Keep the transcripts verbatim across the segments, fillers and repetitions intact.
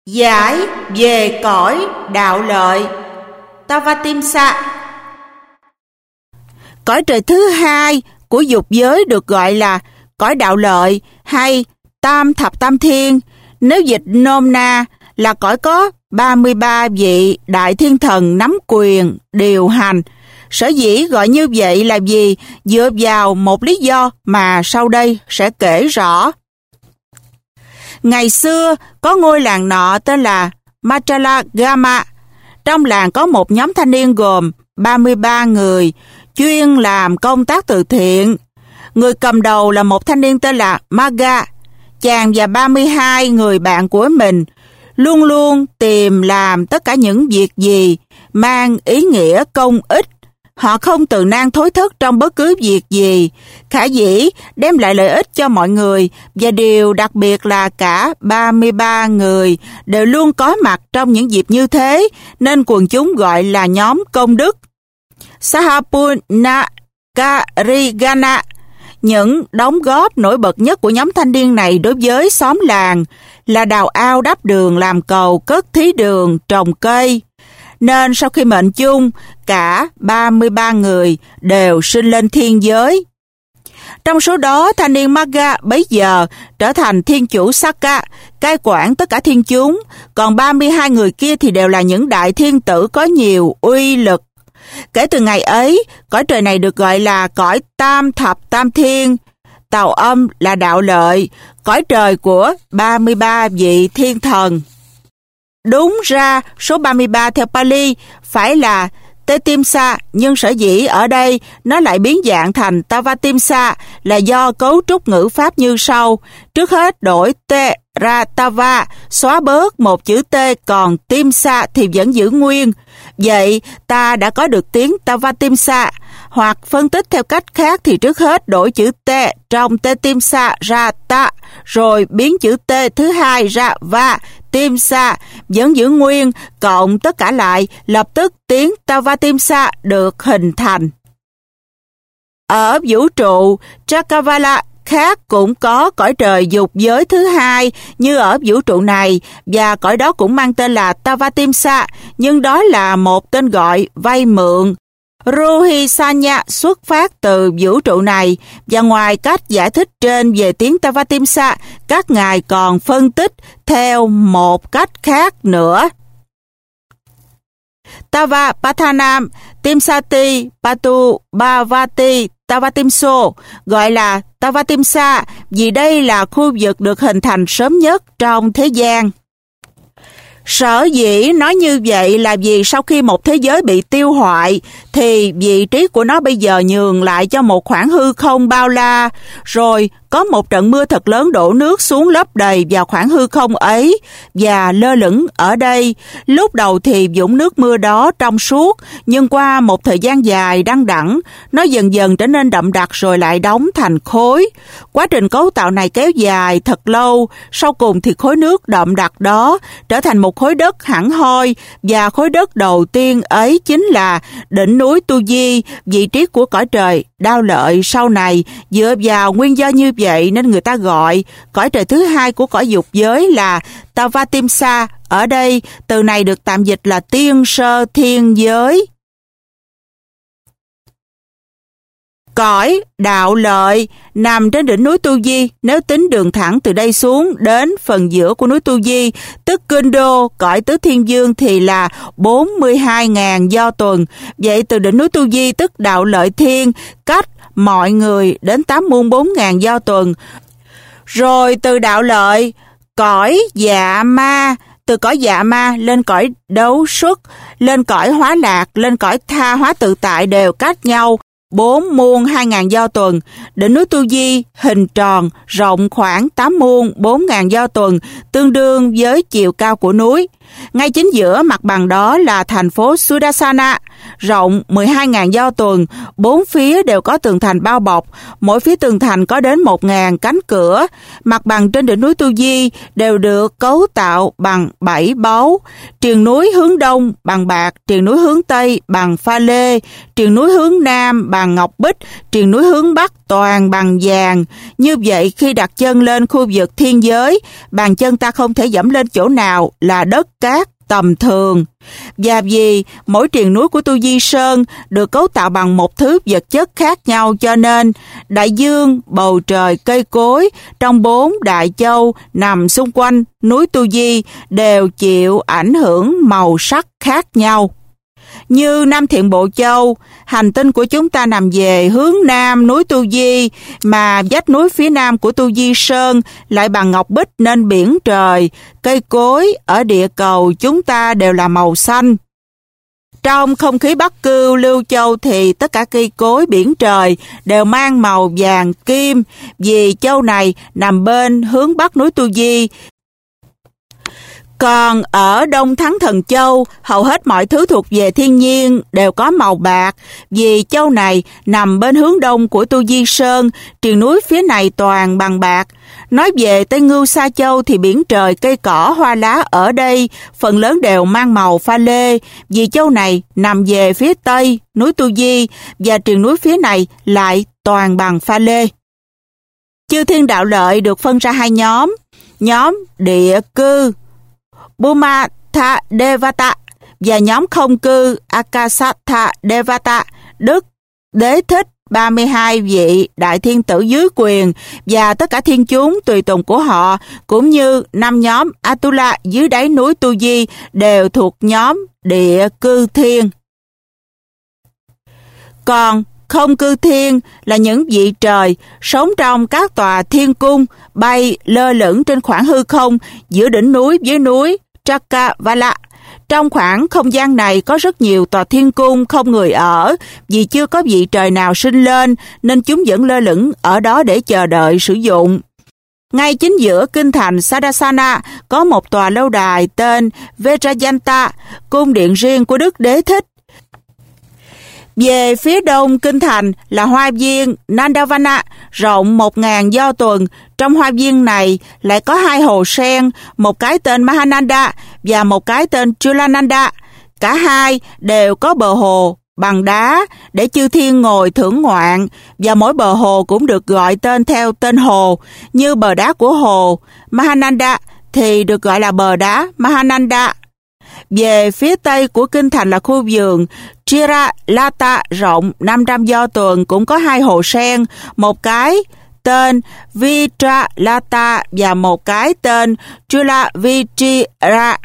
Giải về cõi đạo lợi Tavatimsa. Cõi trời thứ hai của dục giới được gọi là cõi đạo lợi hay tam thập tam thiên, nếu dịch nôm na là cõi có ba mươi ba vị đại thiên thần nắm quyền điều hành. Sở dĩ gọi như vậy là vì dựa vào một lý do mà sau đây sẽ kể rõ. Ngày xưa có ngôi làng nọ tên là Machalagama. Trong làng có một nhóm thanh niên gồm ba mươi ba người chuyên làm công tác từ thiện. Người cầm đầu là một thanh niên tên là Maga. Chàng và ba mươi hai người bạn của mình luôn luôn tìm làm tất cả những việc gì mang ý nghĩa công ích. Họ không từ nan thối thất trong bất cứ việc gì, khả dĩ đem lại lợi ích cho mọi người, và điều đặc biệt là cả ba mươi ba người đều luôn có mặt trong những dịp như thế, nên quần chúng gọi là nhóm công đức. Sahapunakarigana. Những đóng góp nổi bật nhất của nhóm thanh niên này đối với xóm làng là đào ao đắp đường, làm cầu, cất thí đường, trồng cây. Nên sau khi mệnh chung, cả ba mươi ba người đều sinh lên thiên giới. Trong số đó, thanh niên Maga bấy giờ trở thành thiên chủ Saka, cai quản tất cả thiên chúng, còn ba mươi hai người kia thì đều là những đại thiên tử có nhiều uy lực. Kể từ ngày ấy, cõi trời này được gọi là cõi tam thập tam thiên, tàu âm là đạo lợi, cõi trời của ba mươi ba vị thiên thần. Đúng ra, số ba mươi ba theo Pali phải là Tetimsa, nhưng sở dĩ ở đây nó lại biến dạng thành Tavatimsa là do cấu trúc ngữ pháp như sau. Trước hết đổi T ra Tava, xóa bớt một chữ T, còn Timsa thì vẫn giữ nguyên. Vậy ta đã có được tiếng Tavatimsa. Hoặc phân tích theo cách khác thì trước hết đổi chữ T trong Tetimsa ra Ta, rồi biến chữ T thứ hai ra Va, Timsa vẫn giữ nguyên, cộng tất cả lại, lập tức tiếng Tavatimsa được hình thành. Ở vũ trụ Chakavala khác cũng có cõi trời dục giới thứ hai như ở vũ trụ này, và cõi đó cũng mang tên là Tavatimsa, nhưng đó là một tên gọi vay mượn. Ruhisanya xuất phát từ vũ trụ này, và ngoài cách giải thích trên về tiếng Tavatimsa, các ngài còn phân tích theo một cách khác nữa. Tava Pathanam Timsati Patu Bhavati Tavatimso gọi là Tavatimsa vì đây là khu vực được hình thành sớm nhất trong thế gian. Sở dĩ nói như vậy là vì sau khi một thế giới bị tiêu hoại thì vị trí của nó bây giờ nhường lại cho một khoảng hư không bao la, rồi có một trận mưa thật lớn đổ nước xuống lấp đầy vào khoảng hư không ấy và lơ lửng ở đây. Lúc đầu thì vũng nước mưa đó trong suốt, nhưng qua một thời gian dài đăng đẳng, nó dần dần trở nên đậm đặc rồi lại đóng thành khối. Quá trình cấu tạo này kéo dài thật lâu, sau cùng thì khối nước đậm đặc đó trở thành một khối đất hẳn hoi, và khối đất đầu tiên ấy chính là đỉnh núi Tu Di, vị trí của cõi trời Đao Lợi sau này. Dựa vào nguyên do như vậy nên người ta gọi cõi trời thứ hai của cõi dục giới là Tavatimsa. Ở đây, từ này được tạm dịch là tiên sơ thiên giới. Cõi đạo lợi nằm trên đỉnh núi Tu Di. Nếu tính đường thẳng từ đây xuống đến phần giữa của núi Tu Di, tức kinh đô cõi tứ thiên dương, thì là bốn mươi hai nghìn do tuần. Vậy từ đỉnh núi Tu Di tức đạo lợi thiên cách mọi người đến tám muôn bốn nghìn do tuần. Rồi từ đạo lợi cõi dạ ma, từ cõi dạ ma lên cõi đấu xuất, lên cõi hóa lạc, lên cõi tha hóa tự tại đều cách nhau bốn muôn hai ngàn do tuần. Đỉnh núi Tu Di hình tròn, rộng khoảng tám muôn bốn ngàn do tuần, tương đương với chiều cao của núi. Ngay chính giữa mặt bằng đó là thành phố Sudasana, rộng mười hai nghìn do tuần, bốn phía đều có tường thành bao bọc, mỗi phía tường thành có đến một nghìn cánh cửa. Mặt bằng trên đỉnh núi Tu Di đều được cấu tạo bằng bảy báu. Triền núi hướng đông bằng bạc, triền núi hướng tây bằng pha lê, triền núi hướng nam bằng bằng ngọc bích, triền núi hướng Bắc toàn bằng vàng. Như vậy khi đặt chân lên khu vực thiên giới, bàn chân ta không thể dẫm lên chỗ nào là đất cát tầm thường. Và vì mỗi triền núi của Tu Di Sơn được cấu tạo bằng một thứ vật chất khác nhau, cho nên đại dương, bầu trời, cây cối trong bốn đại châu nằm xung quanh núi Tu Di đều chịu ảnh hưởng màu sắc khác nhau. Như Nam Thiện Bộ Châu, hành tinh của chúng ta nằm về hướng nam núi Tu Di, mà vách núi phía nam của Tu Di Sơn lại bằng ngọc bích nên biển trời, cây cối ở địa cầu chúng ta đều là màu xanh. Trong không khí Bắc Cưu, Lưu Châu thì tất cả cây cối biển trời đều mang màu vàng kim, vì châu này nằm bên hướng Bắc núi Tu Di. Còn ở Đông Thắng Thần Châu, hầu hết mọi thứ thuộc về thiên nhiên đều có màu bạc, vì châu này nằm bên hướng đông của Tu Di Sơn, triền núi phía này toàn bằng bạc. Nói về Tây Ngưu Sa Châu thì biển trời, cây cỏ, hoa lá ở đây phần lớn đều mang màu pha lê, vì châu này nằm về phía tây núi Tu Di và triền núi phía này lại toàn bằng pha lê. Chư thiên đạo lợi được phân ra hai nhóm, nhóm địa cư Bhumatha Devata và nhóm không cư Akasatha Devata. Đức Đế Thích, ba mươi hai vị đại thiên tử dưới quyền và tất cả thiên chúng tùy tùng của họ, cũng như năm nhóm Atula dưới đáy núi Tu Di đều thuộc nhóm địa cư thiên. Còn không cư thiên là những vị trời sống trong các tòa thiên cung, bay lơ lửng trên khoảng hư không giữa đỉnh núi dưới núi Chakavala. Trong khoảng không gian này có rất nhiều tòa thiên cung không người ở, vì chưa có vị trời nào sinh lên nên chúng vẫn lơ lửng ở đó để chờ đợi sử dụng. Ngay chính giữa kinh thành Sadasana có một tòa lâu đài tên Vajrayanta, cung điện riêng của Đức Đế Thích. Về phía đông kinh thành là hoa viên Nandavana rộng một nghìn do tuần. Trong hoa viên này lại có hai hồ sen, một cái tên Mahananda và một cái tên Chulananda. Cả hai đều có bờ hồ bằng đá để chư thiên ngồi thưởng ngoạn, và mỗi bờ hồ cũng được gọi tên theo tên hồ. Như bờ đá của hồ Mahananda thì được gọi là bờ đá Mahananda. Về phía tây của kinh thành là khu vườn Chiralata rộng năm trăm do tuần, cũng có hai hồ sen, một cái tên Vitralata và một cái tên Chulavichira.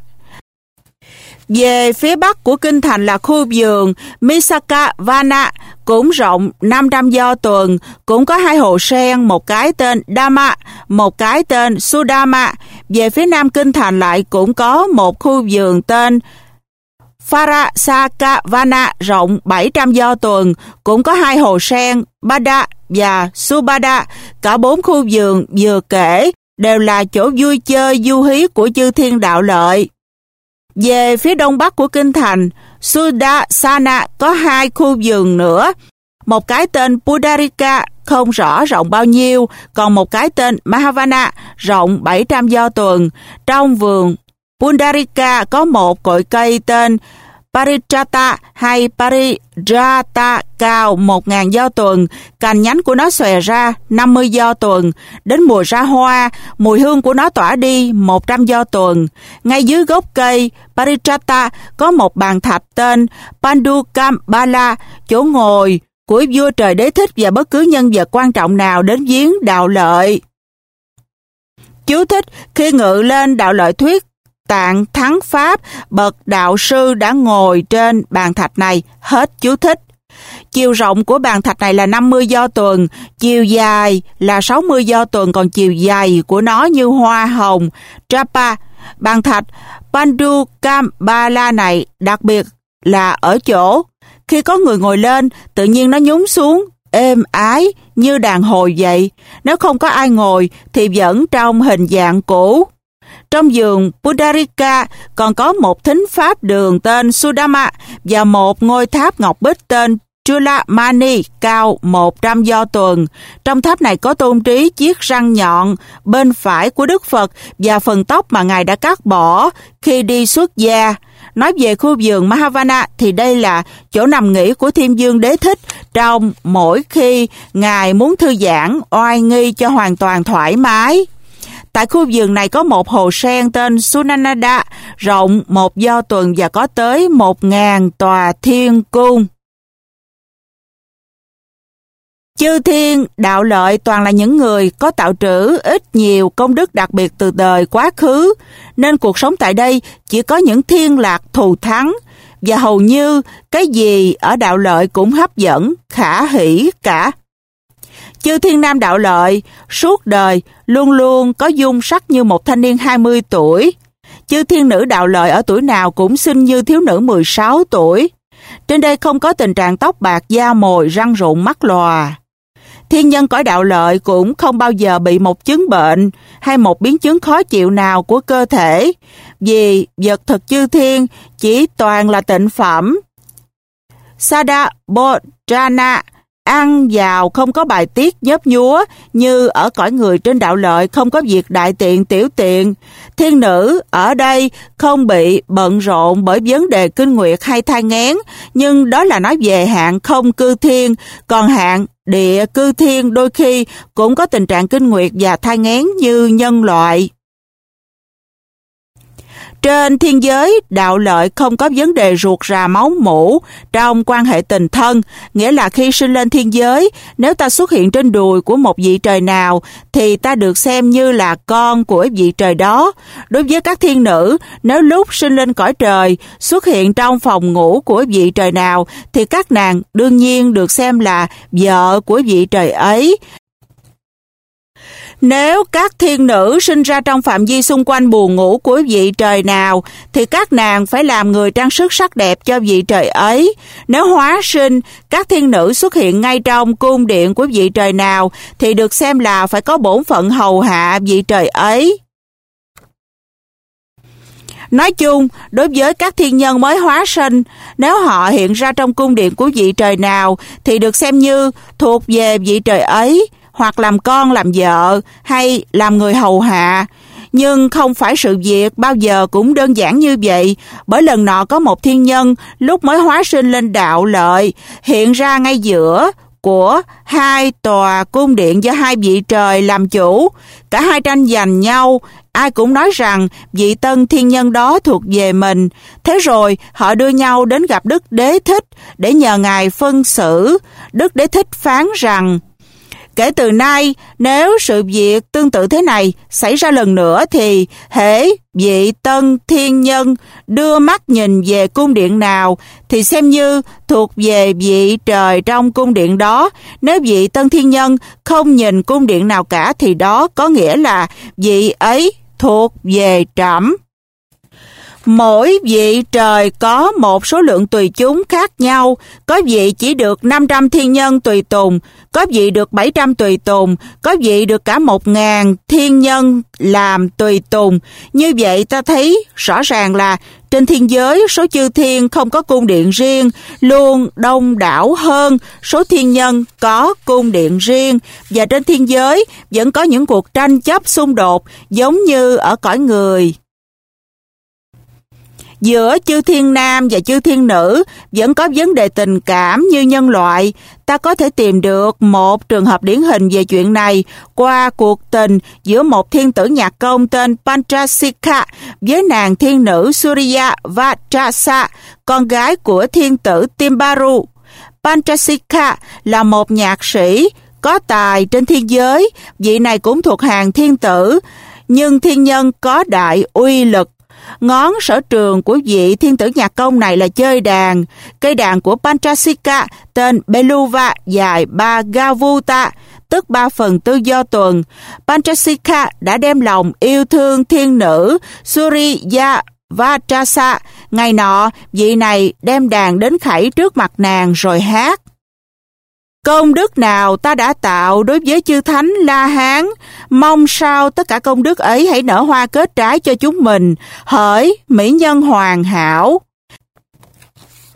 Về phía bắc của kinh thành là khu vườn Misakavana, cũng rộng năm trăm do tuần, cũng có hai hồ sen, một cái tên Dhamma, một cái tên Sudama. Về phía nam kinh thành lại cũng có một khu vườn tên Parasakavana rộng bảy trăm do tuần, cũng có hai hồ sen, Bada và Subada. Cả bốn khu vườn vừa kể đều là chỗ vui chơi du hí của chư thiên đạo lợi. Về phía đông bắc của kinh thành Sudasana có hai khu vườn nữa, một cái tên Pudarika không rõ rộng bao nhiêu, còn một cái tên Mahavana rộng bảy trăm do tuần. Trong vườn Pundarika có một cội cây tên Parijata hay Parijata cao một nghìn do tuần, cành nhánh của nó xòe ra năm mươi do tuần. Đến mùa ra hoa, mùi hương của nó tỏa đi một trăm do tuần. Ngay dưới gốc cây Parijata có một bàn thạch tên Pandukambala, chỗ ngồi của vua trời Đế Thích và bất cứ nhân vật quan trọng nào đến viếng đạo lợi. Chú thích: khi ngự lên đạo lợi thuyết tạng thắng pháp, bậc đạo sư đã ngồi trên bàn thạch này. Hết chú thích. Chiều rộng của bàn thạch này là năm mươi do tuần, chiều dài là sáu mươi do tuần, còn chiều dày của nó như hoa hồng Trapa. Bàn thạch Pandukambala này đặc biệt là ở chỗ khi có người ngồi lên, tự nhiên nó nhún xuống êm ái như đàn hồi vậy. Nếu không có ai ngồi thì vẫn trong hình dạng cũ. Trong vườn Pudarika còn có một thính pháp đường tên Sudama và một ngôi tháp ngọc bích tên Chulamani cao một trăm do tuần. Trong tháp này có tôn trí chiếc răng nhọn bên phải của Đức Phật và phần tóc mà Ngài đã cắt bỏ khi đi xuất gia. Nói về khu vườn Mahavana thì đây là chỗ nằm nghỉ của Thiên Dương Đế Thích trong mỗi khi Ngài muốn thư giãn, oai nghi cho hoàn toàn thoải mái. Tại khu vườn này có một hồ sen tên Sunanada, rộng một do tuần và có tới một ngàn tòa thiên cung. Chư thiên đạo lợi toàn là những người có tạo trữ ít nhiều công đức đặc biệt từ đời quá khứ, nên cuộc sống tại đây chỉ có những thiên lạc thù thắng, và hầu như cái gì ở đạo lợi cũng hấp dẫn, khả hỷ cả. Chư thiên nam đạo lợi suốt đời luôn luôn có dung sắc như một thanh niên hai mươi tuổi. Chư thiên nữ đạo lợi ở tuổi nào cũng xinh như thiếu nữ mười sáu tuổi. Trên đây không có tình trạng tóc bạc, da mồi, răng rụng, mắt lòa. Thiên nhân cõi đạo lợi cũng không bao giờ bị một chứng bệnh hay một biến chứng khó chịu nào của cơ thể, vì vật thực chư thiên chỉ toàn là tịnh phẩm. Sada Bodhana, ăn vào không có bài tiết nhớp nhúa như ở cõi người trên đạo lợi, không có việc đại tiện tiểu tiện. Thiên nữ ở đây không bị bận rộn bởi vấn đề kinh nguyệt hay thai nghén, nhưng đó là nói về hạng không cư thiên, còn hạng địa cư thiên đôi khi cũng có tình trạng kinh nguyệt và thai nghén như nhân loại. Trên thiên giới, đạo lợi không có vấn đề ruột rà máu mủ trong quan hệ tình thân, nghĩa là khi sinh lên thiên giới, nếu ta xuất hiện trên đùi của một vị trời nào, thì ta được xem như là con của vị trời đó. Đối với các thiên nữ, nếu lúc sinh lên cõi trời, xuất hiện trong phòng ngủ của vị trời nào, thì các nàng đương nhiên được xem là vợ của vị trời ấy. Nếu các thiên nữ sinh ra trong phạm vi xung quanh buồng ngủ của vị trời nào, thì các nàng phải làm người trang sức sắc đẹp cho vị trời ấy. Nếu hóa sinh, các thiên nữ xuất hiện ngay trong cung điện của vị trời nào, thì được xem là phải có bổn phận hầu hạ vị trời ấy. Nói chung, đối với các thiên nhân mới hóa sinh, nếu họ hiện ra trong cung điện của vị trời nào, thì được xem như thuộc về vị trời ấy, hoặc làm con, làm vợ, hay làm người hầu hạ. Nhưng không phải sự việc bao giờ cũng đơn giản như vậy, bởi lần nọ có một thiên nhân lúc mới hóa sinh lên đạo lợi, hiện ra ngay giữa của hai tòa cung điện do hai vị trời làm chủ. Cả hai tranh giành nhau, ai cũng nói rằng vị tân thiên nhân đó thuộc về mình. Thế rồi họ đưa nhau đến gặp Đức Đế Thích để nhờ Ngài phân xử. Đức Đế Thích phán rằng, kể từ nay, nếu sự việc tương tự thế này xảy ra lần nữa thì hễ vị tân thiên nhân đưa mắt nhìn về cung điện nào thì xem như thuộc về vị trời trong cung điện đó. Nếu vị tân thiên nhân không nhìn cung điện nào cả thì đó có nghĩa là vị ấy thuộc về trẫm. Mỗi vị trời có một số lượng tùy chúng khác nhau, có vị chỉ được năm trăm thiên nhân tùy tùng, có vị được bảy trăm tùy tùng, có vị được cả một ngàn thiên nhân làm tùy tùng. Như vậy ta thấy rõ ràng là trên thiên giới số chư thiên không có cung điện riêng, luôn đông đảo hơn số thiên nhân có cung điện riêng, và trên thiên giới vẫn có những cuộc tranh chấp xung đột giống như ở cõi người. Giữa chư thiên nam và chư thiên nữ vẫn có vấn đề tình cảm như nhân loại. Ta có thể tìm được một trường hợp điển hình về chuyện này qua cuộc tình giữa một thiên tử nhạc công tên Panchasika với nàng thiên nữ Surya Vajrasa, con gái của thiên tử Timbaru. Panchasika là một nhạc sĩ có tài trên thiên giới, vị này cũng thuộc hàng thiên tử, nhưng thiên nhân có đại uy lực. Ngón sở trường của vị thiên tử nhạc công này là chơi đàn. Cây đàn của Panchasika tên Beluva dài ba Gavuta, tức ba phần tư do tuần. Panchasika đã đem lòng yêu thương thiên nữ Surya Vajrasa. Ngày nọ, vị này đem đàn đến khẩy trước mặt nàng rồi hát. Công đức nào ta đã tạo đối với chư thánh La Hán, mong sao tất cả công đức ấy hãy nở hoa kết trái cho chúng mình, hỡi mỹ nhân hoàn hảo.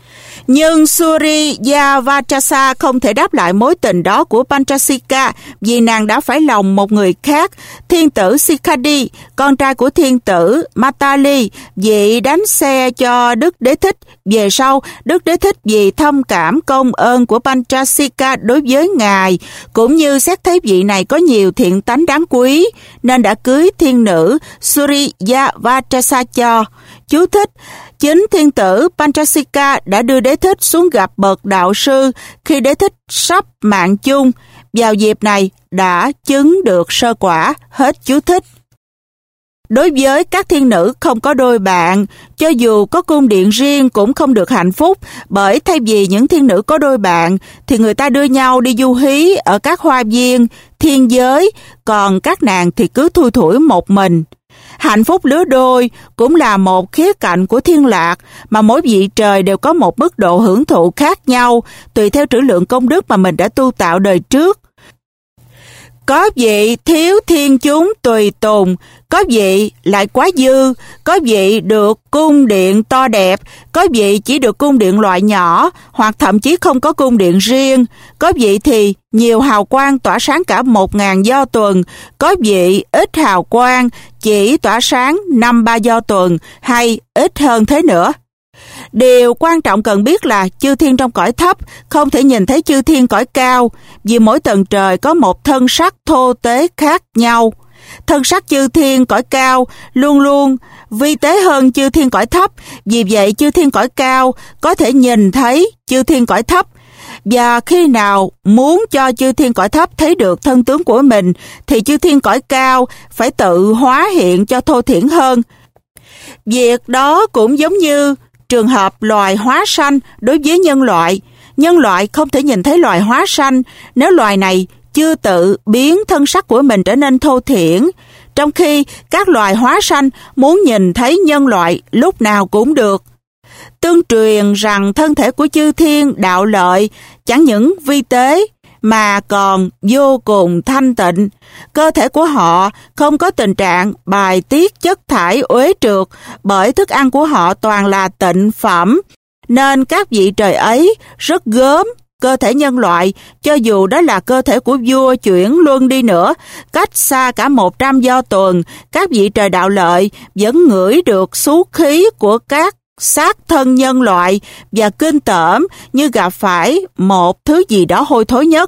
Nhưng Surya Vajasa không thể đáp lại mối tình đó của Panchasika vì nàng đã phải lòng một người khác, thiên tử Sikhadi, con trai của thiên tử Matali, vị đánh xe cho Đức Đế Thích. Về sau, Đức Đế Thích vì thông cảm công ơn của Panchasika đối với ngài, cũng như xét thấy vị này có nhiều thiện tánh đáng quý, nên đã cưới thiên nữ Surya Vajasa cho. Chú thích: chính thiên tử Panchasika đã đưa Đế Thích xuống gặp bậc đạo sư khi Đế Thích sắp mạng chung. Vào dịp này đã chứng được sơ quả. Hết chú thích. Đối với các thiên nữ không có đôi bạn, cho dù có cung điện riêng cũng không được hạnh phúc, bởi thay vì những thiên nữ có đôi bạn thì người ta đưa nhau đi du hí ở các hoa viên, thiên giới, còn các nàng thì cứ thui thủi một mình. Hạnh phúc lứa đôi cũng là một khía cạnh của thiên lạc mà mỗi vị trời đều có một mức độ hưởng thụ khác nhau tùy theo trữ lượng công đức mà mình đã tu tạo đời trước. Có vị thiếu thiên chúng tùy tùng, có vị lại quá dư, có vị được cung điện to đẹp, có vị chỉ được cung điện loại nhỏ hoặc thậm chí không có cung điện riêng, có vị thì nhiều hào quang tỏa sáng cả một ngàn do tuần, có vị ít hào quang chỉ tỏa sáng năm ba do tuần hay ít hơn thế nữa. Điều quan trọng cần biết là chư thiên trong cõi thấp không thể nhìn thấy chư thiên cõi cao, vì mỗi tầng trời có một thân sắc thô tế khác nhau. Thân sắc chư thiên cõi cao luôn luôn vi tế hơn chư thiên cõi thấp, vì vậy chư thiên cõi cao có thể nhìn thấy chư thiên cõi thấp. Và khi nào muốn cho chư thiên cõi thấp thấy được thân tướng của mình thì chư thiên cõi cao phải tự hóa hiện cho thô thiển hơn. Việc đó cũng giống như trường hợp loài hóa sanh đối với nhân loại. Nhân loại không thể nhìn thấy loài hóa sanh nếu loài này chưa tự biến thân sắc của mình trở nên thô thiển, trong khi các loài hóa sanh muốn nhìn thấy nhân loại lúc nào cũng được. Tương truyền rằng thân thể của chư thiên đạo lợi chẳng những vi tế mà còn vô cùng thanh tịnh. Cơ thể của họ không có tình trạng bài tiết chất thải uế trượt, bởi thức ăn của họ toàn là tịnh phẩm, nên các vị trời ấy rất gớm cơ thể nhân loại, cho dù đó là cơ thể của vua chuyển luân đi nữa, cách xa cả một trăm do tuần, các vị trời đạo lợi vẫn ngửi được xú khí của các xác thân nhân loại và kinh tởm như gặp phải một thứ gì đó hôi thối nhất.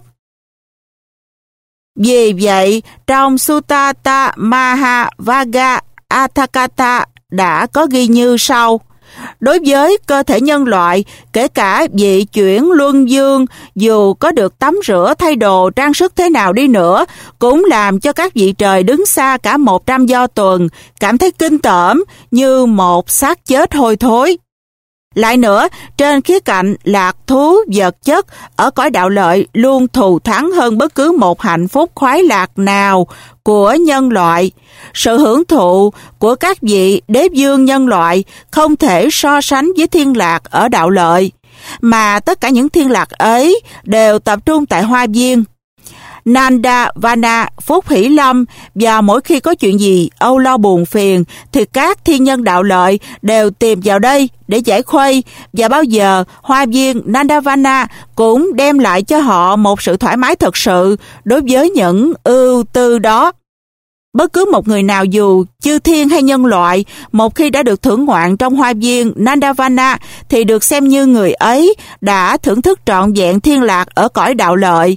Vì vậy, trong Sutta Mahavagga Atthakatha đã có ghi như sau: đối với cơ thể nhân loại, kể cả vị chuyển luân dương, dù có được tắm rửa thay đồ trang sức thế nào đi nữa, cũng làm cho các vị trời đứng xa cả một trăm do tuần, cảm thấy kinh tởm như một xác chết hôi thối. Lại nữa, trên khía cạnh lạc thú vật chất, ở cõi đạo lợi luôn thù thắng hơn bất cứ một hạnh phúc khoái lạc nào của nhân loại. Sự hưởng thụ của các vị đế vương nhân loại không thể so sánh với thiên lạc ở đạo lợi, mà tất cả những thiên lạc ấy đều tập trung tại hoa viên Nandavana, Phúc Hỷ Lâm, và mỗi khi có chuyện gì âu lo buồn phiền thì các thiên nhân đạo lợi đều tìm vào đây để giải khuây, và bao giờ hoa viên Nandavana cũng đem lại cho họ một sự thoải mái thật sự đối với những ưu tư đó. Bất cứ một người nào dù chư thiên hay nhân loại, một khi đã được thưởng ngoạn trong hoa viên Nandavana thì được xem như người ấy đã thưởng thức trọn vẹn thiên lạc ở cõi đạo lợi.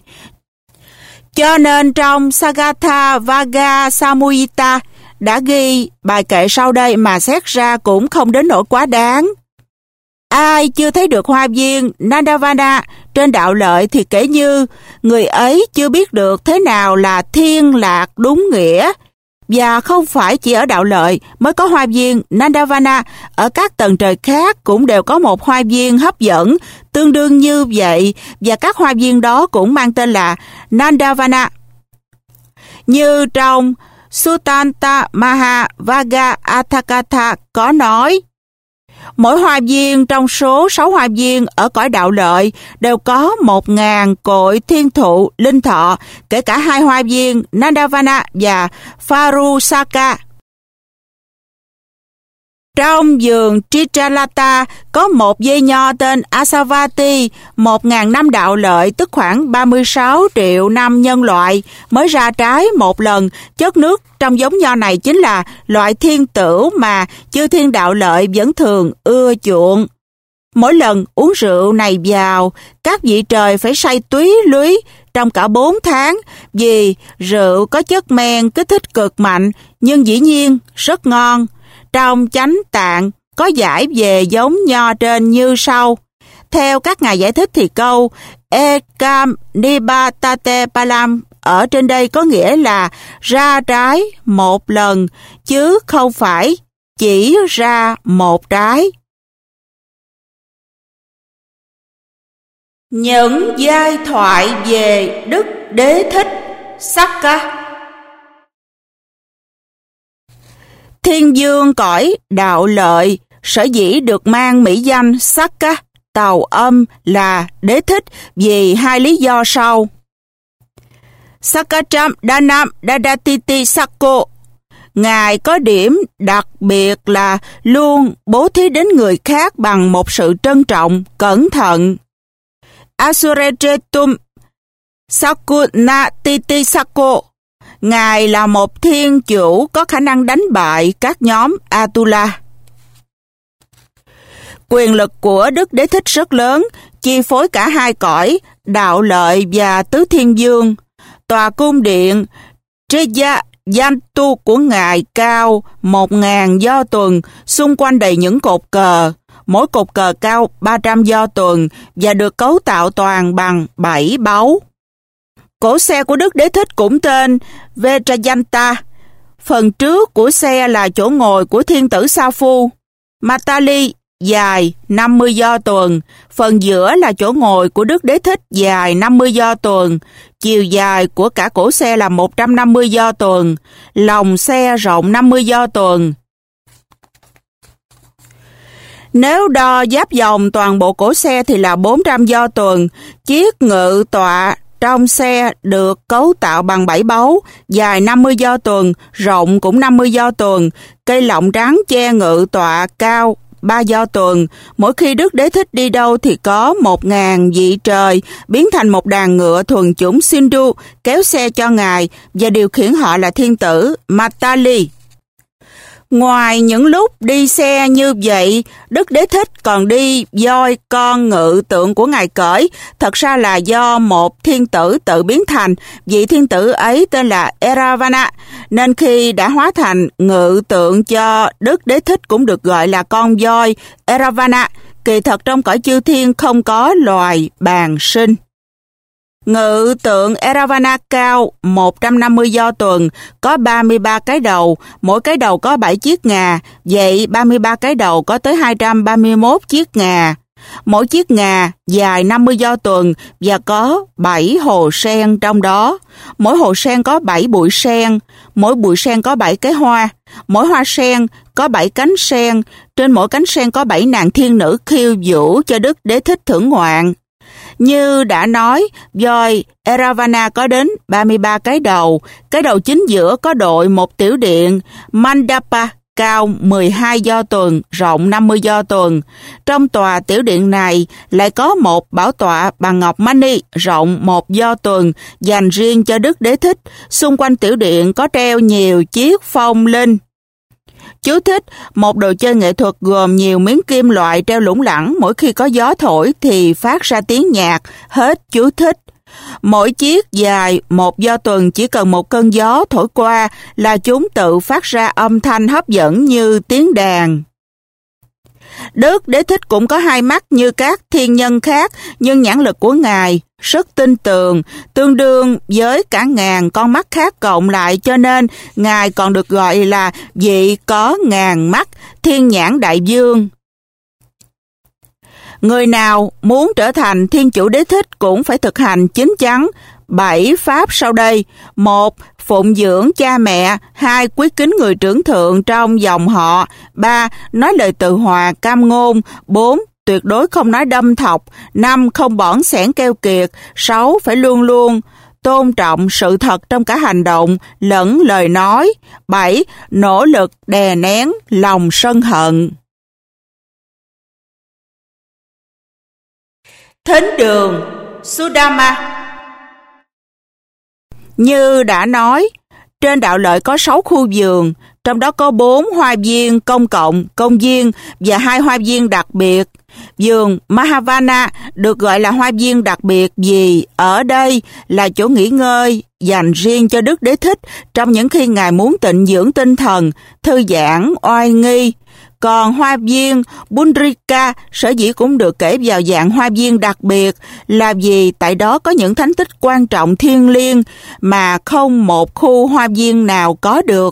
Cho nên trong Sagatha Vagga Samhita đã ghi bài kệ sau đây mà xét ra cũng không đến nỗi quá đáng. Ai chưa thấy được hoa viên Nandavana trên đạo lợi thì kể như người ấy chưa biết được thế nào là thiên lạc đúng nghĩa. Và không phải chỉ ở đạo lợi mới có hoa viên Nandavana, ở các tầng trời khác cũng đều có một hoa viên hấp dẫn tương đương như vậy, và các hoa viên đó cũng mang tên là Nandavana. Như trong Sutta Mahavagga Atthakatha có nói, mỗi hoa viên trong số sáu hoa viên ở cõi đạo lợi đều có một ngàn cội thiên thụ linh thọ, kể cả hai hoa viên Nandavana và Farusaka. Trong vườn Chitralata có một dây nho tên Asavati, một ngàn năm đạo lợi, tức khoảng ba mươi sáu triệu năm nhân loại, mới ra trái một lần. Chất nước trong giống nho này chính là loại thiên tửu mà chư thiên đạo lợi vẫn thường ưa chuộng. Mỗi lần uống rượu này vào, các vị trời phải say túy lúy trong cả bốn tháng, vì rượu có chất men kích thích cực mạnh, nhưng dĩ nhiên rất ngon. Trong Chánh Tạng có giải về giống nho trên như sau. Theo các ngài giải thích thì câu Ekam Nibatate Palam ở trên đây có nghĩa là ra trái một lần, chứ không phải chỉ ra một trái. Những giai thoại về Đức Đế Thích Sakka. Thiên vương cõi đạo lợi sở dĩ được mang mỹ danh Sakka, tàu âm là Đế Thích, vì hai lý do sau. Sakkacham Danam Dadatiti Sakko, Ngài có điểm đặc biệt là luôn bố thí đến người khác bằng một sự trân trọng, cẩn thận. Asurechetum Sakunatiti Sakko, Ngài là một thiên chủ có khả năng đánh bại các nhóm Atula. Quyền lực của Đức Đế Thích rất lớn, chi phối cả hai cõi, đạo lợi và tứ thiên vương. Tòa cung điện Triya Yantu của Ngài cao một ngàn do tuần, xung quanh đầy những cột cờ. Mỗi cột cờ cao ba trăm do tuần và được cấu tạo toàn bằng bảy báu. Cổ xe của Đức Đế Thích cũng tên Vajrayanta. Phần trước của xe là chỗ ngồi của thiên tử Sa Phu. Matali dài năm mươi do tuần. Phần giữa là chỗ ngồi của Đức Đế Thích dài năm mươi do tuần. Chiều dài của cả cổ xe là một trăm năm mươi do tuần. Lòng xe rộng năm mươi do tuần. Nếu đo giáp vòng toàn bộ cổ xe thì là bốn trăm do tuần. Chiếc ngự tọa trong xe được cấu tạo bằng bảy báu, dài năm mươi do tuần, rộng cũng năm mươi do tuần. Cây lọng trắng che ngự tọa cao ba do tuần. Mỗi khi Đức Đế Thích đi đâu thì có một ngàn vị trời biến thành một đàn ngựa thuần chủng Sindhu kéo xe cho Ngài và điều khiển họ là thiên tử Matali. Ngoài những lúc đi xe như vậy, Đức Đế Thích còn đi voi con ngự tượng của Ngài cởi, thật ra là do một thiên tử tự biến thành. Vị thiên tử ấy tên là Eravana, nên khi đã hóa thành ngự tượng cho Đức Đế Thích cũng được gọi là con voi Eravana. Kỳ thật trong cõi chư thiên không có loài bàng sinh. Ngự tượng Eravana cao một trăm năm mươi do tuần, có ba mươi ba cái đầu, mỗi cái đầu có bảy chiếc ngà, vậy ba mươi ba cái đầu có tới hai trăm ba mươi mốt chiếc ngà. Mỗi chiếc ngà dài năm mươi do tuần và có bảy hồ sen trong đó. Mỗi hồ sen có bảy bụi sen, mỗi bụi sen có bảy cái hoa, mỗi hoa sen có bảy cánh sen, trên mỗi cánh sen có bảy nàng thiên nữ khiêu vũ cho Đức Đế Thích thưởng ngoạn. Như đã nói, voi Eravana có đến ba mươi ba cái đầu. Cái đầu chính giữa có đội một tiểu điện Mandapa cao mười hai do tuần, rộng năm mươi do tuần. Trong tòa tiểu điện này lại có một bảo tọa bằng ngọc mani rộng một do tuần dành riêng cho Đức Đế Thích. Xung quanh tiểu điện có treo nhiều chiếc phong linh. Chú thích: một đồ chơi nghệ thuật gồm nhiều miếng kim loại treo lủng lẳng, mỗi khi có gió thổi thì phát ra tiếng nhạc. Hết chú thích. Mỗi chiếc dài một do tuần chỉ cần một cơn gió thổi qua là chúng tự phát ra âm thanh hấp dẫn như tiếng đàn. Đức Đế Thích cũng có hai mắt như các thiên nhân khác, nhưng nhãn lực của Ngài rất tinh tường, tương đương với cả ngàn con mắt khác cộng lại, cho nên Ngài còn được gọi là vị có ngàn mắt, thiên nhãn đại vương. Người nào muốn trở thành thiên chủ Đế Thích cũng phải thực hành chín chắn bảy pháp sau đây: một. Phụng dưỡng cha mẹ. Hai. Quý kính người trưởng thượng trong dòng họ. Ba. Nói lời từ hòa cam ngôn. Bốn. Tuyệt đối không nói đâm thọc. Năm. Không bỏng xẻn keo kiệt. Sáu. Phải luôn luôn tôn trọng sự thật trong cả hành động lẫn lời nói. bảy. Nỗ lực đè nén lòng sân hận. Thính đường Sudama. Như đã nói, trên Đạo Lợi có sáu khu vườn, trong đó có bốn hoa viên công cộng, công viên và hai hoa viên đặc biệt. Vườn Mahavana được gọi là hoa viên đặc biệt vì ở đây là chỗ nghỉ ngơi dành riêng cho Đức Đế Thích trong những khi Ngài muốn tịnh dưỡng tinh thần, thư giãn, oai nghi. Còn hoa viên Pundrika sở dĩ cũng được kể vào dạng hoa viên đặc biệt là vì tại đó có những thánh tích quan trọng thiêng liêng mà không một khu hoa viên nào có được.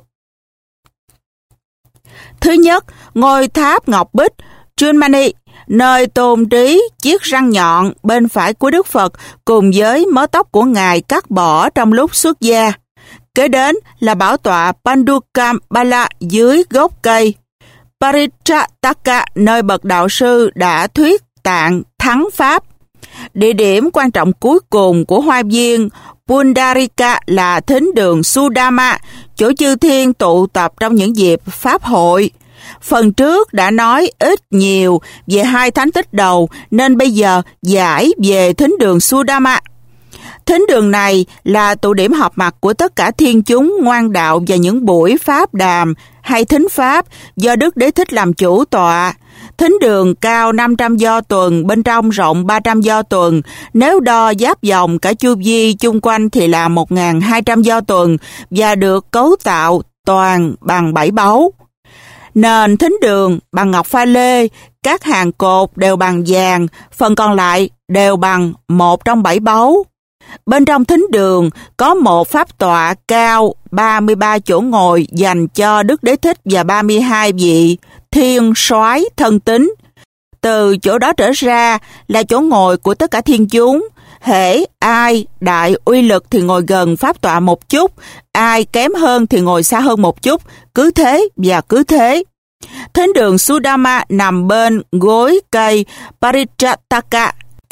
Thứ nhất, ngôi tháp ngọc bích Chunmani, nơi tôn trí chiếc răng nhọn bên phải của Đức Phật cùng với mớ tóc của Ngài cắt bỏ trong lúc xuất gia. Kế đến là bảo tọa Pandukambala dưới gốc cây. Parijataka, nơi bậc đạo sư đã thuyết tạng thắng pháp. Địa điểm quan trọng cuối cùng của hoa viên Pundarika là thính đường Sudama, chỗ chư thiên tụ tập trong những dịp pháp hội. Phần trước đã nói ít nhiều về hai thánh tích đầu nên bây giờ giải về thính đường Sudama. Thính đường này là tụ điểm họp mặt của tất cả thiên chúng ngoan đạo và những buổi pháp đàm hay thính pháp do Đức Đế Thích làm chủ tọa. Thính đường cao năm trăm do tuần, bên trong rộng ba trăm do tuần. Nếu đo giáp vòng cả chu vi chung quanh thì là một nghìn hai trăm do tuần và được cấu tạo toàn bằng bảy báu. Nền thính đường bằng ngọc pha lê, các hàng cột đều bằng vàng, phần còn lại đều bằng một trong bảy báu. Bên trong thính đường có một pháp tọa cao ba mươi ba chỗ ngồi dành cho Đức Đế Thích và ba mươi hai vị thiên soái thân tín. Từ chỗ đó trở ra là chỗ ngồi của tất cả thiên chúng. Hễ ai đại uy lực thì ngồi gần pháp tọa một chút, ai kém hơn thì ngồi xa hơn một chút, cứ thế và cứ thế. Thính đường Sudama nằm bên gối cây Parijataka.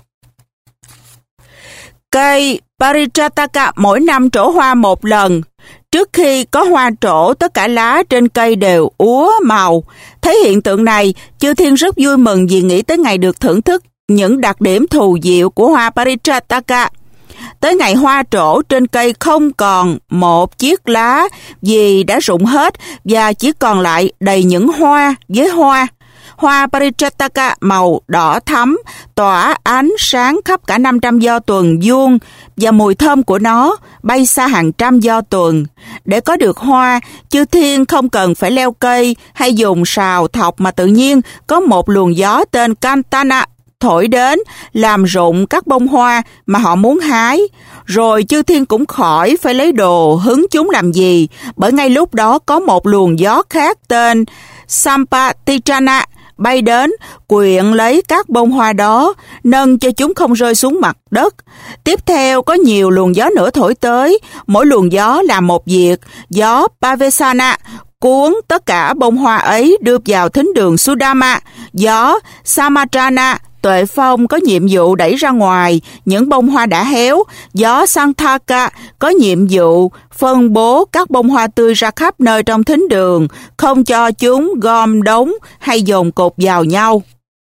Cây Parijataka mỗi năm trổ hoa một lần. Trước khi có hoa trổ, tất cả lá trên cây đều úa màu. Thấy hiện tượng này, chư thiên rất vui mừng vì nghĩ tới ngày được thưởng thức những đặc điểm thù diệu của hoa Parijataka. Tới ngày hoa trổ, trên cây không còn một chiếc lá vì đã rụng hết và chỉ còn lại đầy những hoa với hoa. Hoa Parijataka màu đỏ thắm, tỏa ánh sáng khắp cả năm trăm do tuần vuông và mùi thơm của nó bay xa hàng trăm do tuần. Để có được hoa, chư thiên không cần phải leo cây hay dùng sào thọc mà tự nhiên có một luồng gió tên Kantana thổi đến làm rụng các bông hoa mà họ muốn hái. Rồi chư thiên cũng khỏi phải lấy đồ hứng chúng làm gì, bởi ngay lúc đó có một luồng gió khác tên Sampatichana bay đến, quyện lấy các bông hoa đó, nâng cho chúng không rơi xuống mặt đất. Tiếp theo có nhiều luồng gió nữa thổi tới, mỗi luồng gió làm một việc. Gió Pavesana cuốn tất cả bông hoa ấy đưa vào thính đường Sudama. Gió Samatrana tuệ phong có nhiệm vụ đẩy ra ngoài những bông hoa đã héo. Gió Santhaka có nhiệm vụ phân bố các bông hoa tươi ra khắp nơi trong thính đường, không cho chúng gom đống hay dồn cột vào nhau.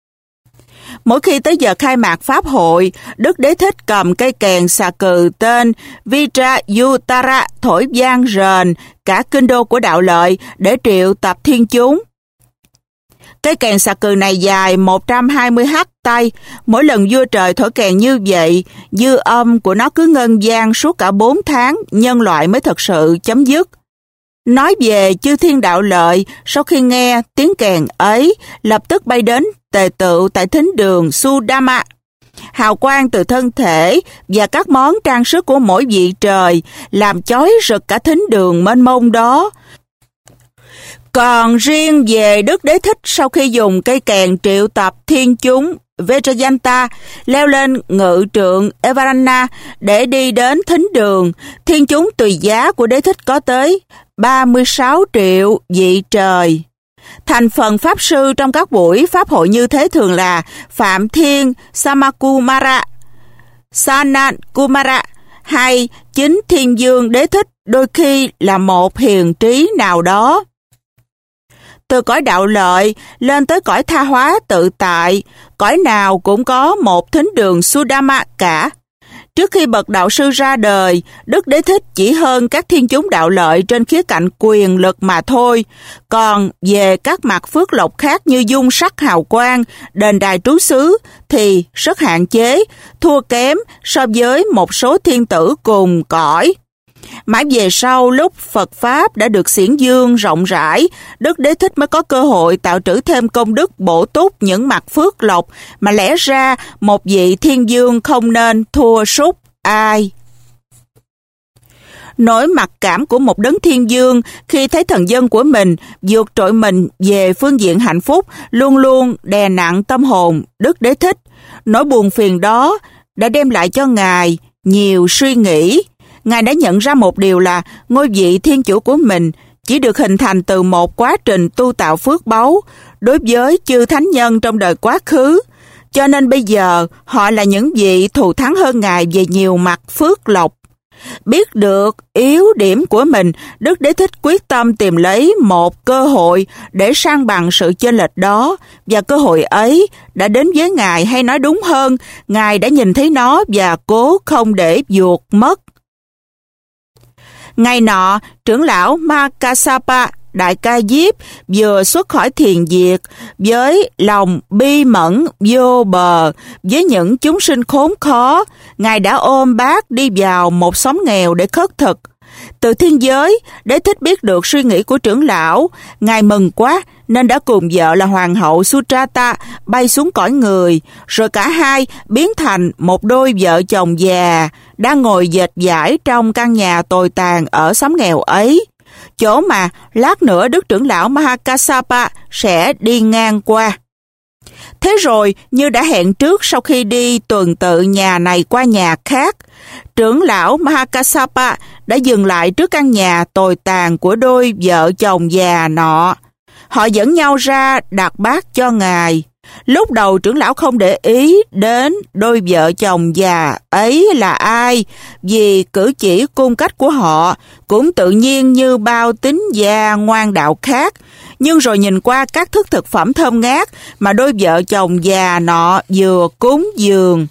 Mỗi khi tới giờ khai mạc pháp hội, Đức Đế Thích cầm cây kèn xà cừ tên Vijayuttara thổi vang rền cả kinh đô của Đạo Lợi để triệu tập thiên chúng. Cây kèn xà cừ này dài một trăm hai mươi hắt tay. Mỗi lần vua trời thổi kèn như vậy, dư âm của nó cứ ngân vang suốt cả bốn tháng, nhân loại mới thật sự chấm dứt. Nói về chư thiên Đạo Lợi, sau khi nghe tiếng kèn ấy, lập tức bay đến tề tựu tại thính đường Sudama. Hào quang từ thân thể và các món trang sức của mỗi vị trời làm chói rực cả thính đường mênh mông đó. Còn riêng về Đức Đế Thích, sau khi dùng cây kèn triệu tập thiên chúng Vajrayanta leo lên ngự trượng Evarana để đi đến thính đường, thiên chúng tùy giá của Đế Thích có tới ba mươi sáu triệu vị trời. Thành phần pháp sư trong các buổi pháp hội như thế thường là Phạm Thiên Samakumara, Sanat Kumara, hay chính Thiên Dương Đế Thích đôi khi là một hiền trí nào đó. Từ cõi đạo lợi lên tới cõi tha hóa tự tại, cõi nào cũng có một thính đường Sudama cả. Trước khi bậc đạo sư ra đời, Đức Đế Thích chỉ hơn các thiên chúng đạo lợi trên khía cạnh quyền lực mà thôi. Còn về các mặt phước lộc khác như dung sắc hào quang, đền đài trú xứ thì rất hạn chế, thua kém so với một số thiên tử cùng cõi. Mãi về sau, lúc Phật Pháp đã được xiển dương rộng rãi, Đức Đế Thích mới có cơ hội tạo trữ thêm công đức bổ túc những mặt phước lộc mà lẽ ra một vị thiên dương không nên thua sút ai. Nỗi mặc cảm của một đấng thiên dương khi thấy thần dân của mình vượt trội mình về phương diện hạnh phúc luôn luôn đè nặng tâm hồn Đức Đế Thích. Nỗi buồn phiền đó đã đem lại cho Ngài nhiều suy nghĩ. Ngài đã nhận ra một điều là ngôi vị thiên chủ của mình chỉ được hình thành từ một quá trình tu tạo phước báu đối với chư thánh nhân trong đời quá khứ. Cho nên bây giờ họ là những vị thù thắng hơn Ngài về nhiều mặt phước lộc. Biết được yếu điểm của mình, Đức Đế Thích quyết tâm tìm lấy một cơ hội để san bằng sự chênh lệch đó, và cơ hội ấy đã đến với Ngài, hay nói đúng hơn, Ngài đã nhìn thấy nó và cố không để vụt mất. Ngày nọ, trưởng lão Mahakassapa Đại Ca Diếp vừa xuất khỏi thiền diệt với lòng bi mẫn vô bờ với những chúng sinh khốn khó. Ngài đã ôm bát đi vào một xóm nghèo để khất thực. Từ thiên giới, Đế Thích biết được suy nghĩ của trưởng lão. Ngài mừng quá nên đã cùng vợ là hoàng hậu Sutrata bay xuống cõi người, rồi cả hai biến thành một đôi vợ chồng già đang ngồi dệt vải trong căn nhà tồi tàn ở xóm nghèo ấy, chỗ mà lát nữa Đức trưởng lão Mahakassapa sẽ đi ngang qua. Thế rồi, như đã hẹn trước, sau khi đi tuần tự nhà này qua nhà khác, trưởng lão Mahakassapa đã dừng lại trước căn nhà tồi tàn của đôi vợ chồng già nọ. Họ dẫn nhau ra đặt bát cho Ngài. Lúc đầu trưởng lão không để ý đến đôi vợ chồng già ấy là ai, vì cử chỉ cung cách của họ cũng tự nhiên như bao tín gia ngoan đạo khác. Nhưng rồi nhìn qua các thức thực phẩm thơm ngát mà đôi vợ chồng già nọ vừa cúng dường,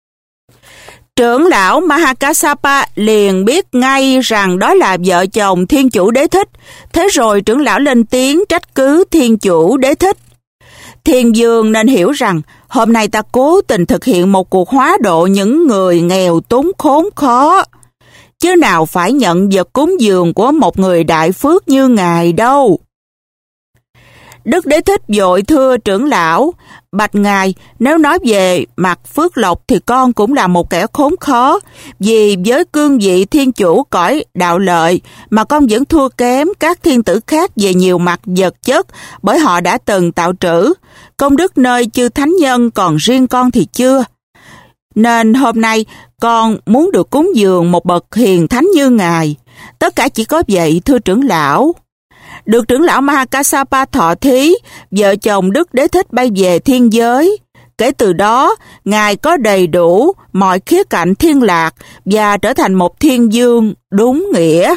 trưởng lão Mahakassapa liền biết ngay rằng đó là vợ chồng thiên chủ Đế Thích. Thế rồi trưởng lão lên tiếng trách cứ thiên chủ Đế Thích. Thiên dương nên hiểu rằng hôm nay ta cố tình thực hiện một cuộc hóa độ những người nghèo túng khốn khó, chứ nào phải nhận vật cúng dường của một người đại phước như Ngài đâu. Đức Đế Thích vội thưa trưởng lão: Bạch Ngài, nếu nói về mặt phước lộc thì con cũng là một kẻ khốn khó, vì với cương vị thiên chủ cõi đạo lợi mà con vẫn thua kém các thiên tử khác về nhiều mặt vật chất, bởi họ đã từng tạo trữ công đức nơi chư thánh nhân, còn riêng con thì chưa. Nên hôm nay con muốn được cúng dường một bậc hiền thánh như Ngài. Tất cả chỉ có vậy, thưa trưởng lão. Được trưởng lão Mahakassapa thọ thí, vợ chồng Đức Đế Thích bay về thiên giới. Kể từ đó, Ngài có đầy đủ mọi khía cạnh thiên lạc và trở thành một thiên dương đúng nghĩa.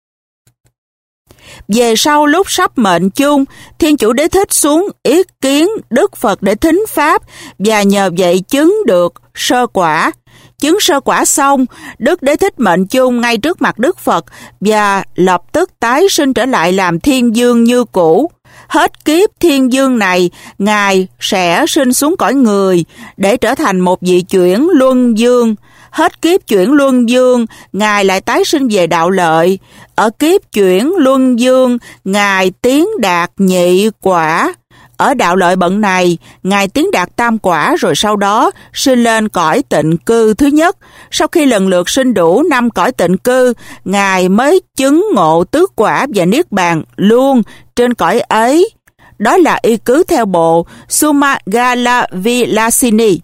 Về sau lúc sắp mệnh chung, thiên chủ Đế Thích xuống ý kiến Đức Phật để thính pháp, và nhờ vậy chứng được sơ quả. Chứng sơ quả xong, Đức Đế Thích mệnh chung ngay trước mặt Đức Phật và lập tức tái sinh trở lại làm thiên dương như cũ. Hết kiếp thiên dương này, Ngài sẽ sinh xuống cõi người để trở thành một vị chuyển luân dương. Hết kiếp chuyển luân dương, Ngài lại tái sinh về đạo lợi. Ở kiếp chuyển luân dương, Ngài tiến đạt nhị quả. Ở đạo lợi bận này, Ngài tiến đạt tam quả, rồi sau đó sinh lên cõi tịnh cư thứ nhất. Sau khi lần lượt sinh đủ năm cõi tịnh cư, Ngài mới chứng ngộ tứ quả và niết bàn luôn trên cõi ấy. Đó là y cứ theo bộ Sumagala Vilasini.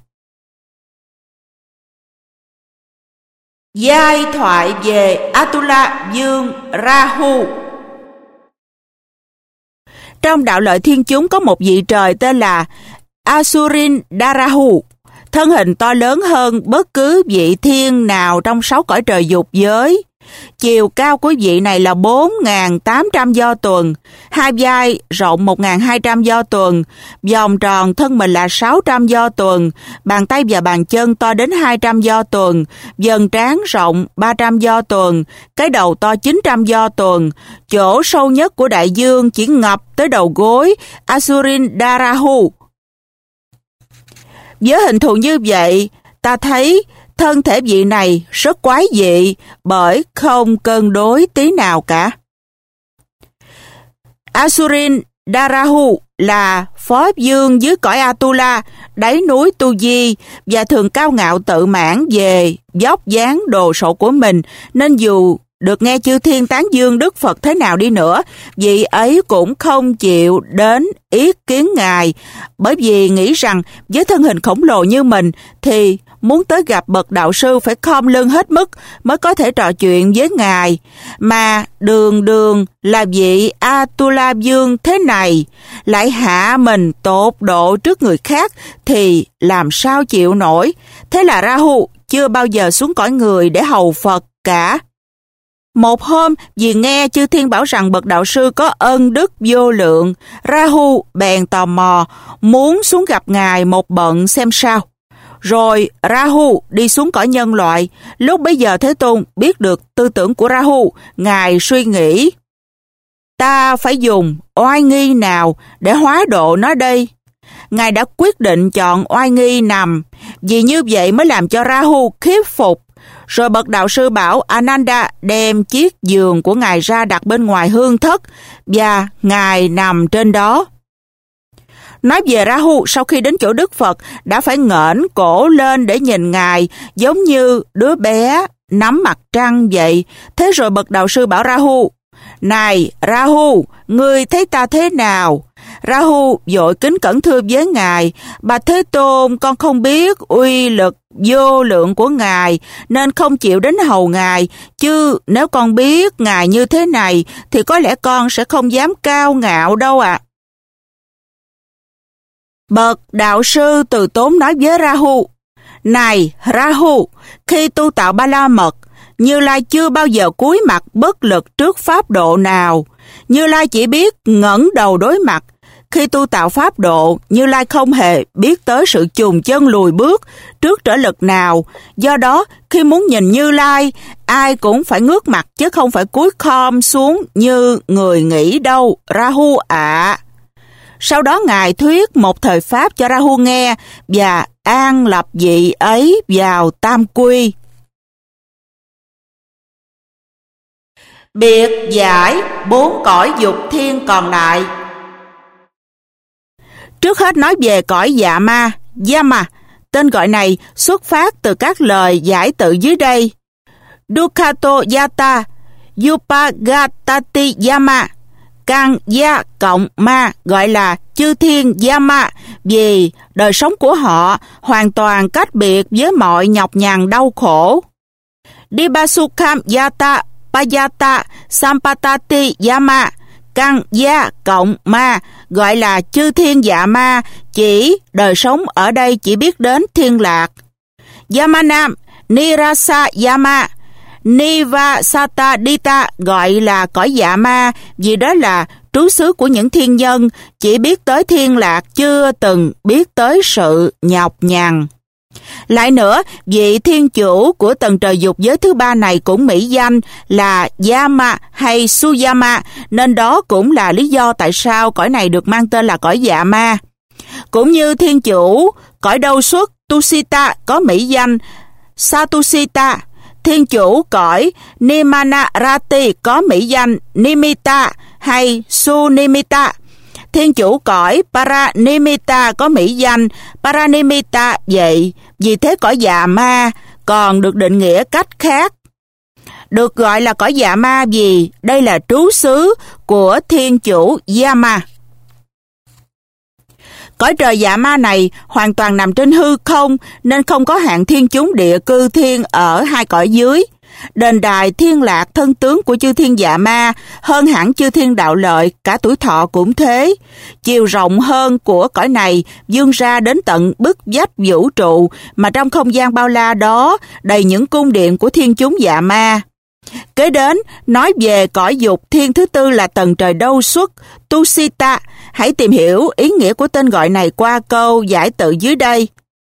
Giai thoại về Atula Dương Rahu. Trong đạo lợi thiên chúng có một vị trời tên là Asurin Darahu. thân hình to lớn hơn bất cứ vị thiên nào trong sáu cõi trời dục giới. Chiều cao của vị này là bốn nghìn tám trăm do tuần, hai vai rộng một nghìn hai trăm do tuần, vòng tròn thân mình là sáu trăm do tuần, bàn tay và bàn chân to đến hai trăm do tuần, vầng trán rộng ba trăm do tuần, cái đầu to chín trăm do tuần, chỗ sâu nhất của đại dương chỉ ngập tới đầu gối Asurindarahu. Với hình thù như vậy, ta thấy thân thể vị này rất quái dị bởi không cân đối tí nào cả. Asurindarahu là phó dương dưới cõi Atula, đáy núi Tu Di, và thường cao ngạo tự mãn về vóc dáng đồ sộ của mình, nên dù được nghe chư thiên tán dương Đức Phật thế nào đi nữa, vị ấy cũng không chịu đến ý kiến Ngài, bởi vì nghĩ rằng với thân hình khổng lồ như mình thì muốn tới gặp bậc đạo sư phải khom lưng hết mức mới có thể trò chuyện với Ngài, mà đường đường là vị Atula Dương thế này lại hạ mình tột độ trước người khác thì làm sao chịu nổi. Thế là Rahu chưa bao giờ xuống cõi người để hầu Phật cả. Một hôm, vì nghe chư thiên bảo rằng bậc đạo sư có ân đức vô lượng, Rahu bèn tò mò muốn xuống gặp Ngài một bận xem sao. Rồi Rahu đi xuống cõi nhân loại. Lúc bấy giờ Thế Tôn biết được tư tưởng của Rahu, Ngài suy nghĩ: ta phải dùng oai nghi nào để hóa độ nó đây? Ngài đã quyết định chọn oai nghi nằm, vì như vậy mới làm cho Rahu khiếp phục. Rồi bậc đạo sư bảo Ananda đem chiếc giường của Ngài ra đặt bên ngoài hương thất, và Ngài nằm trên đó. Nói về Rahu, sau khi đến chỗ Đức Phật đã phải ngẩng cổ lên để nhìn Ngài, giống như đứa bé nắm mặt trăng vậy. Thế rồi bậc đạo sư bảo Rahu: này Rahu, ngươi thấy ta thế nào? Rahu vội kính cẩn thưa với Ngài: bạch Thế Tôn, con không biết uy lực vô lượng của Ngài nên không chịu đến hầu Ngài, chứ nếu con biết Ngài như thế này thì có lẽ con sẽ không dám cao ngạo đâu ạ. À. Bậc đạo sư từ tốn nói với Rahu: này Rahu, khi tu tạo Ba La Mật, Như Lai chưa bao giờ cúi mặt bất lực trước pháp độ nào. Như Lai chỉ biết ngẩng đầu đối mặt. Khi tu tạo pháp độ, Như Lai không hề biết tới sự chùn chân lùi bước trước trở lực nào. Do đó, khi muốn nhìn Như Lai, ai cũng phải ngước mặt chứ không phải cúi khom xuống như người nghĩ đâu, Rahu ạ. À. Sau đó Ngài thuyết một thời pháp cho Rahu nghe và an lập vị ấy vào tam quy. Biệt giải bốn cõi dục thiên còn lại. Trước hết nói về cõi dạ ma, Yama. Tên gọi này xuất phát từ các lời giải tự dưới đây: Dukhato Yata, Yupagatati Yama, Căn Ya cộng Ma, gọi là chư thiên Yama, vì đời sống của họ hoàn toàn cách biệt với mọi nhọc nhằn đau khổ. Dibasukham Yata Payata Sampatati Yama, Căn Ya cộng Ma, gọi là chư thiên dạ ma, chỉ đời sống ở đây chỉ biết đến thiên lạc. Yamanam Nirasa Yama, Nivasata Dita, gọi là cõi dạ ma, vì đó là trú xứ của những thiên nhân, chỉ biết tới thiên lạc, chưa từng biết tới sự nhọc nhằn. Lại nữa, vị thiên chủ của tầng trời dục giới thứ ba này cũng mỹ danh là Yama hay Suyama, nên đó cũng là lý do tại sao cõi này được mang tên là cõi dạ ma. Cũng như thiên chủ cõi đâu xuất Tusita có mỹ danh Satusita, thiên chủ cõi Nimanarati có mỹ danh Nimitta hay Sunimitta, thiên chủ cõi Paranimitta có mỹ danh Paranimitta. Vậy vì thế cõi dạ ma còn được định nghĩa cách khác, được gọi là cõi dạ ma vì đây là trú xứ của thiên chủ Yama. Cõi trời dạ ma này hoàn toàn nằm trên hư không nên không có hạng thiên chúng địa cư thiên ở hai cõi dưới. Đền đài thiên lạc thân tướng của chư thiên dạ ma hơn hẳn chư thiên đạo lợi, cả tuổi thọ cũng thế. Chiều rộng hơn của cõi này vươn ra đến tận bức vách vũ trụ, mà trong không gian bao la đó đầy những cung điện của thiên chúng dạ ma. Kế đến, nói về cõi dục thiên thứ tư là tầng trời đâu xuất, Tusita. Hãy tìm hiểu ý nghĩa của tên gọi này qua câu giải tự dưới đây.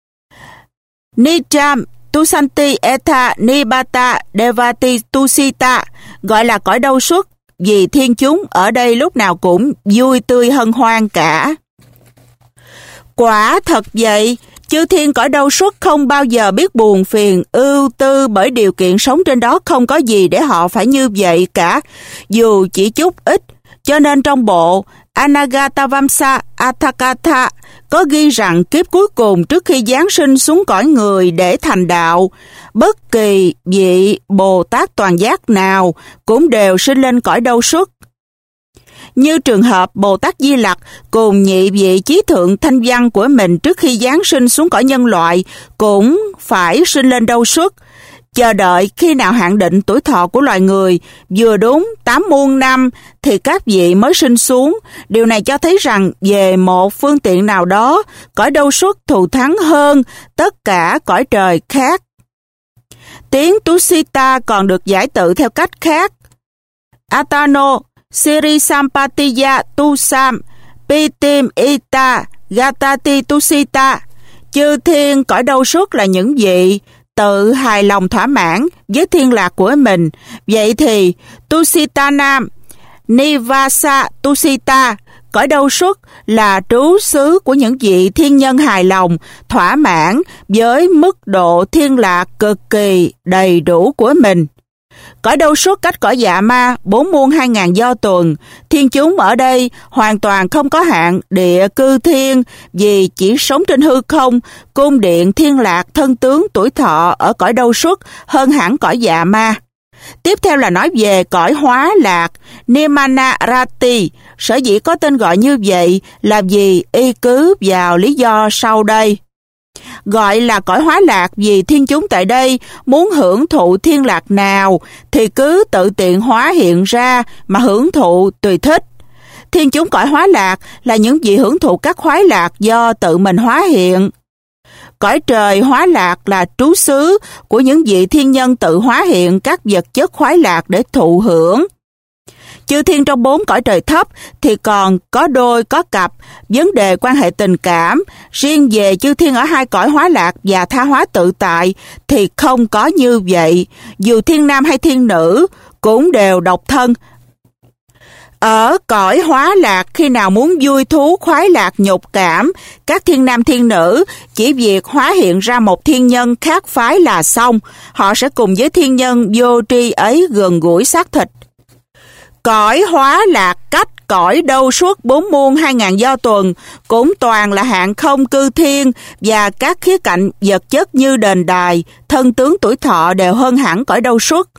Nijam Tusanti Etha Nibata Devati Tusita, gọi là cõi đâu xuất vì thiên chúng ở đây lúc nào cũng vui tươi hân hoan cả. Quả thật vậy, chư thiên cõi đâu xuất không bao giờ biết buồn phiền, ưu tư bởi điều kiện sống trên đó không có gì để họ phải như vậy cả, dù chỉ chút ít. Cho nên trong bộ Anagatavamsa Athakatha có ghi rằng kiếp cuối cùng trước khi giáng sinh xuống cõi người để thành đạo, bất kỳ vị Bồ Tát toàn giác nào cũng đều sinh lên cõi đâu xuất. Như trường hợp Bồ Tát Di Lặc cùng nhị vị chí thượng thanh văn của mình trước khi giáng sinh xuống cõi nhân loại cũng phải sinh lên đâu xuất, chờ đợi khi nào hạn định tuổi thọ của loài người vừa đúng tám muôn năm thì các vị mới sinh xuống. Điều này cho thấy rằng về một phương tiện nào đó, cõi đâu xuất thù thắng hơn tất cả cõi trời khác. Tiếng Tusita còn được giải tự theo cách khác. Atano Sirisampatiya Tusam Pitim Ita Gatati Tusita. Chư thiên cõi đâu xuất là những vị tự hài lòng thỏa mãn với thiên lạc của mình. Vậy thì Tusita Nam Nivasa Tusita, cõi đâu xuất là trú xứ của những vị thiên nhân hài lòng thỏa mãn với mức độ thiên lạc cực kỳ đầy đủ của mình. Cõi đâu xuất cách cõi dạ ma bốn muôn hai ngàn do tuần. Thiên chúng ở đây hoàn toàn không có hạn địa cư thiên, vì chỉ sống trên hư không. Cung điện thiên lạc thân tướng tuổi thọ ở cõi đâu xuất hơn hẳn cõi dạ ma. Tiếp theo là nói về cõi hóa lạc Nimanarati. Sở dĩ có tên gọi như vậy là vì y cứ vào lý do sau đây. Gọi là cõi hóa lạc vì thiên chúng tại đây muốn hưởng thụ thiên lạc nào thì cứ tự tiện hóa hiện ra mà hưởng thụ tùy thích. Thiên chúng cõi hóa lạc là những vị hưởng thụ các khoái lạc do tự mình hóa hiện. Cõi trời hóa lạc là trú xứ của những vị thiên nhân tự hóa hiện các vật chất khoái lạc để thụ hưởng. Chư thiên trong bốn cõi trời thấp thì còn có đôi có cặp, vấn đề quan hệ tình cảm. Riêng về chư thiên ở hai cõi hóa lạc và tha hóa tự tại thì không có như vậy. Dù thiên nam hay thiên nữ cũng đều độc thân. Ở cõi hóa lạc, khi nào muốn vui thú khoái lạc nhục cảm, các thiên nam thiên nữ chỉ việc hóa hiện ra một thiên nhân khác phái là xong. Họ sẽ cùng với thiên nhân vô tri ấy gần gũi xác thịt. Cõi hóa lạc cách cõi đâu suốt bốn muôn hai ngàn do tuần cũng toàn là hạng không cư thiên, và các khía cạnh vật chất như đền đài, thân tướng tuổi thọ đều hơn hẳn cõi đâu suốt.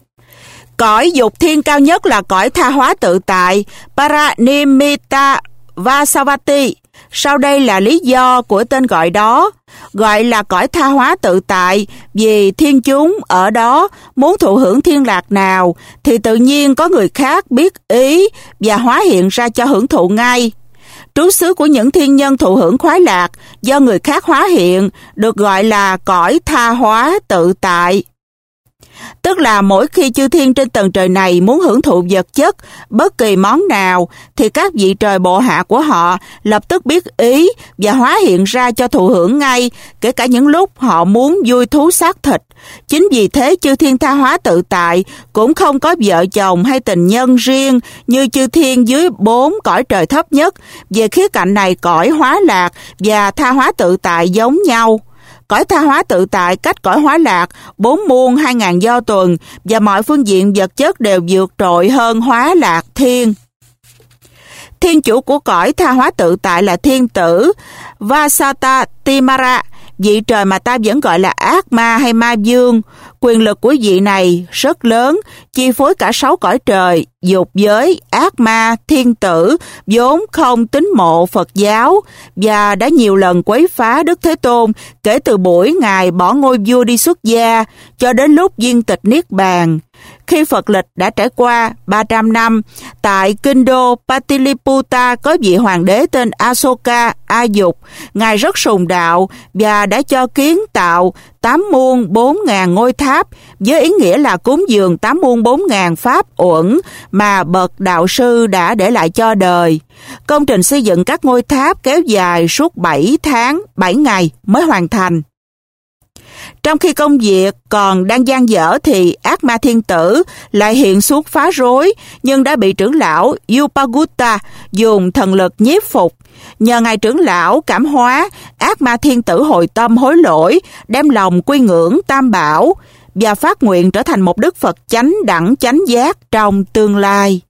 Cõi dục thiên cao nhất là cõi tha hóa tự tại, Paranimitta Vasavati. Sau đây là lý do của tên gọi đó. Gọi là cõi tha hóa tự tại vì thiên chúng ở đó muốn thụ hưởng thiên lạc nào thì tự nhiên có người khác biết ý và hóa hiện ra cho hưởng thụ ngay. Trú xứ của những thiên nhân thụ hưởng khoái lạc do người khác hóa hiện được gọi là cõi tha hóa tự tại. Tức là mỗi khi chư thiên trên tầng trời này muốn hưởng thụ vật chất bất kỳ món nào thì các vị trời bộ hạ của họ lập tức biết ý và hóa hiện ra cho thụ hưởng ngay, kể cả những lúc họ muốn vui thú xác thịt. Chính vì thế chư thiên tha hóa tự tại cũng không có vợ chồng hay tình nhân riêng như chư thiên dưới bốn cõi trời thấp nhất. Về khía cạnh này, cõi hóa lạc và tha hóa tự tại giống nhau. Cõi tha hóa tự tại cách cõi hóa lạc bốn muôn hai ngàn do tuần, và mọi phương diện vật chất đều vượt trội hơn hóa lạc thiên. Thiên chủ của cõi tha hóa tự tại là thiên tử Vasata Timara, vị trời mà ta vẫn gọi là ác ma hay ma vương. Quyền lực của vị này rất lớn, chi phối cả sáu cõi trời, dục giới, ác ma, thiên tử, vốn không tín mộ Phật giáo và đã nhiều lần quấy phá Đức Thế Tôn kể từ buổi Ngài bỏ ngôi vua đi xuất gia cho đến lúc viên tịch Niết Bàn. Khi Phật lịch đã trải qua ba trăm năm, tại kinh đô Patiliputa có vị hoàng đế tên Asoka A Dục. Ngài rất sùng đạo và đã cho kiến tạo tám muôn bốn ngàn ngôi tháp với ý nghĩa là cúng dường tám muôn bốn ngàn pháp uẩn mà bậc đạo sư đã để lại cho đời. Công trình xây dựng các ngôi tháp kéo dài suốt bảy tháng, bảy ngày mới hoàn thành. Trong khi công việc còn đang dang dở thì ác ma thiên tử lại hiện xuống phá rối, nhưng đã bị trưởng lão Upagutta dùng thần lực nhiếp phục. Nhờ ngài trưởng lão cảm hóa, ác ma thiên tử hồi tâm hối lỗi, đem lòng quy ngưỡng Tam Bảo và phát nguyện trở thành một đức Phật chánh đẳng chánh giác trong tương lai.